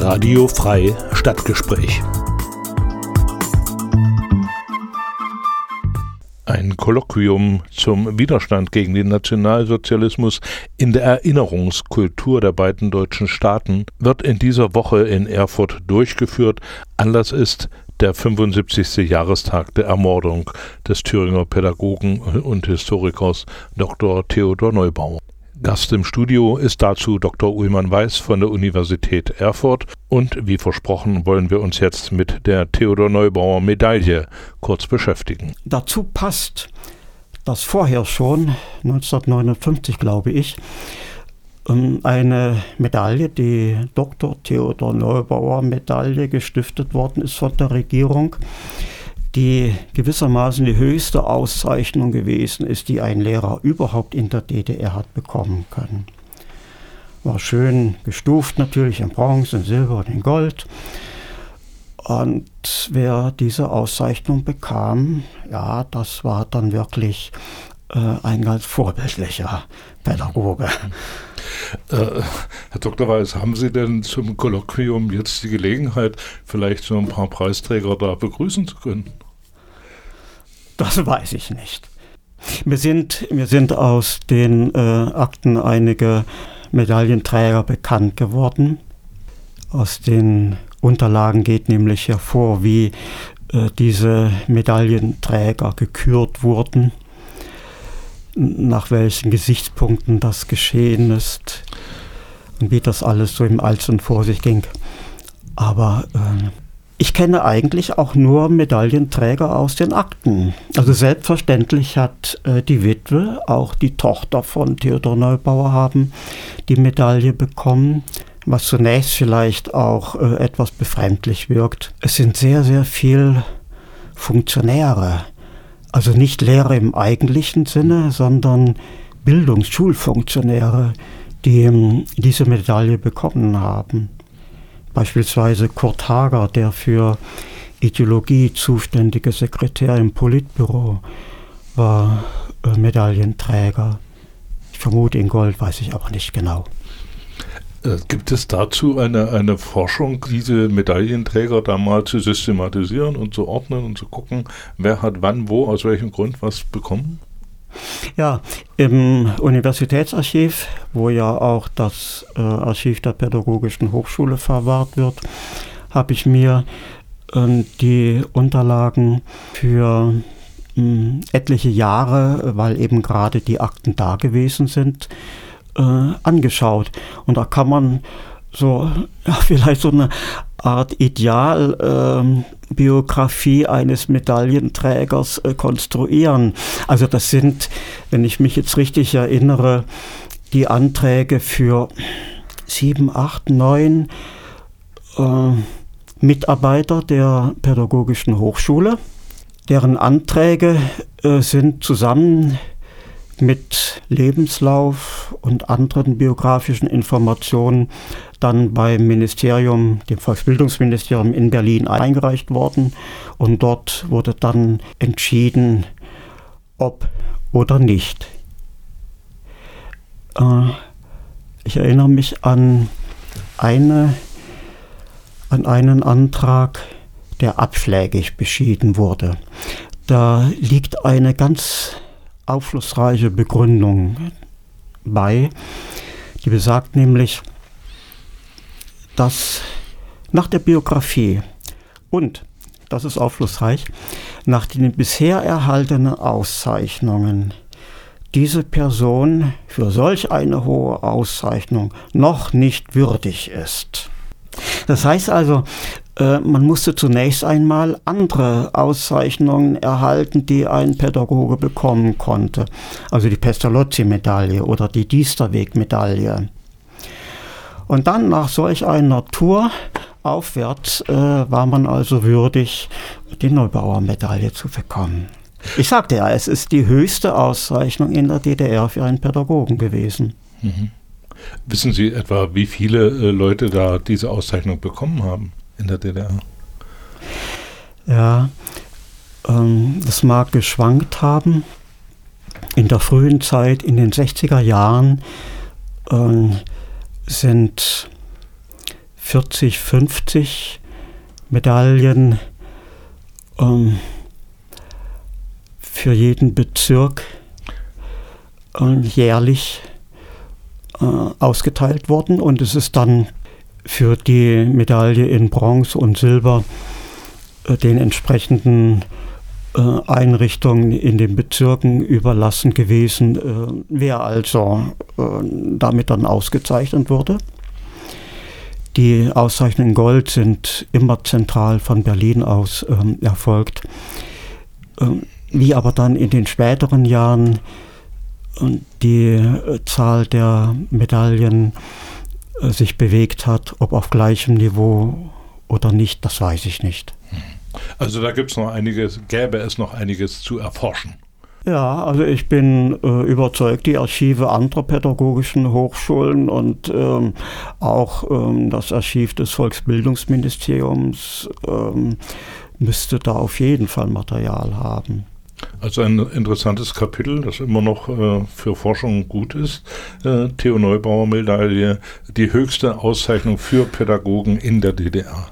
Radio Frei Stadtgespräch. Ein Kolloquium zum Widerstand gegen den Nationalsozialismus in der Erinnerungskultur der beiden deutschen Staaten wird in dieser Woche in Erfurt durchgeführt. Anlass ist der 75. Jahrestag der Ermordung des Thüringer Pädagogen und Historikers Dr. Theodor Neubauer. Gast im Studio ist dazu Dr. Ullmann Weiß von der Universität Erfurt und wie versprochen wollen wir uns jetzt mit der Theodor Neubauer Medaille kurz beschäftigen. Dazu passt, dass vorher schon, 1959 glaube ich, eine Medaille, die Dr. Theodor Neubauer Medaille gestiftet worden ist von der Regierung, die gewissermaßen die höchste Auszeichnung gewesen ist, die ein Lehrer überhaupt in der DDR hat bekommen können. War schön gestuft natürlich in Bronze, in Silber und in Gold. Und wer diese Auszeichnung bekam, ja, das war dann wirklich ein ganz vorbildlicher Pädagoge. Herr Dr. Weiß, haben Sie denn zum Kolloquium jetzt die Gelegenheit, vielleicht so ein paar Preisträger da begrüßen zu können? Das weiß ich nicht. Mir sind aus den Akten einige Medaillenträger bekannt geworden. Aus den Unterlagen geht nämlich hervor, wie diese Medaillenträger gekürt wurden, nach welchen Gesichtspunkten das geschehen ist und wie das alles so im Einzelnen vor sich ging. Aber ich kenne eigentlich auch nur Medaillenträger aus den Akten. Also selbstverständlich hat die Witwe, auch die Tochter von Theodor Neubauer, haben die Medaille bekommen, was zunächst vielleicht auch etwas befremdlich wirkt. Es sind sehr, sehr viele Funktionäre, also nicht Lehrer im eigentlichen Sinne, sondern Schulfunktionäre, die diese Medaille bekommen haben. Beispielsweise Kurt Hager, der für Ideologie zuständige Sekretär im Politbüro, war Medaillenträger. Ich vermute in Gold, weiß ich aber nicht genau. Gibt es dazu eine Forschung, diese Medaillenträger da mal zu systematisieren und zu ordnen und zu gucken, wer hat wann, wo, aus welchem Grund was bekommen? Ja, im Universitätsarchiv, wo ja auch das Archiv der Pädagogischen Hochschule verwahrt wird, habe ich mir die Unterlagen für etliche Jahre, weil eben gerade die Akten da gewesen sind, angeschaut. Und da kann man vielleicht so eine Art Idealbiografie eines Medaillenträgers konstruieren. Also das sind, wenn ich mich jetzt richtig erinnere, die Anträge für 7, 8, 9 Mitarbeiter der Pädagogischen Hochschule. Deren Anträge sind zusammen mit Lebenslauf und anderen biografischen Informationen dann beim Ministerium, dem Volksbildungsministerium in Berlin eingereicht worden. Und dort wurde dann entschieden, ob oder nicht. Ich erinnere mich an einen Antrag, der abschlägig beschieden wurde. Da liegt eine ganz aufschlussreiche Begründung bei, die besagt nämlich, dass nach der Biografie und, das ist aufschlussreich, nach den bisher erhaltenen Auszeichnungen diese Person für solch eine hohe Auszeichnung noch nicht würdig ist. Das heißt also, man musste zunächst einmal andere Auszeichnungen erhalten, die ein Pädagoge bekommen konnte. Also die Pestalozzi-Medaille oder die Diesterweg-Medaille. Und dann nach solch einer Tour aufwärts war man also würdig, die Neubauer-Medaille zu bekommen. Ich sagte ja, es ist die höchste Auszeichnung in der DDR für einen Pädagogen gewesen. Mhm. Wissen Sie etwa, wie viele Leute da diese Auszeichnung bekommen haben in der DDR? Ja, das mag geschwankt haben. In der frühen Zeit, in den 60er Jahren, sind 40, 50 Medaillen für jeden Bezirk jährlich ausgeteilt worden, und es ist dann für die Medaille in Bronze und Silber den entsprechenden Einrichtungen in den Bezirken überlassen gewesen, wer also damit dann ausgezeichnet wurde. Die Auszeichnungen in Gold sind immer zentral von Berlin aus erfolgt. Wie aber dann in den späteren Jahren die Zahl der Medaillen sich bewegt hat, ob auf gleichem Niveau oder nicht, das weiß ich nicht. Also da gäbe es noch einiges zu erforschen. Ja, also ich bin überzeugt, die Archive anderer pädagogischen Hochschulen und auch das Archiv des Volksbildungsministeriums müsste da auf jeden Fall Material haben. Also ein interessantes Kapitel, das immer noch für Forschung gut ist. Theo Neubauer-Medaille, die höchste Auszeichnung für Pädagogen in der DDR.